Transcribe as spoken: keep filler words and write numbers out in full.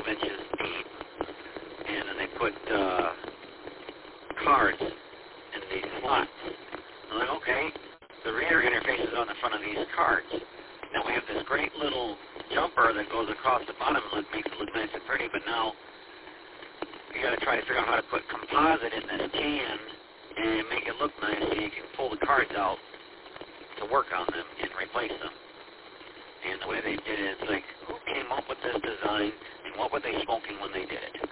twelve inches deep, and then they put uh, cards in these slots. I'm like, okay, the reader interface is on the front of these cards. Now we have this great little jumper that goes across the bottom and makes it look nice and pretty, but now you got to try to figure out how to put composite in this can and make it look nice so you can pull the cards out to work on them and replace them. And the way they did it, it's like, who came up with this design, and what were they smoking when they did it?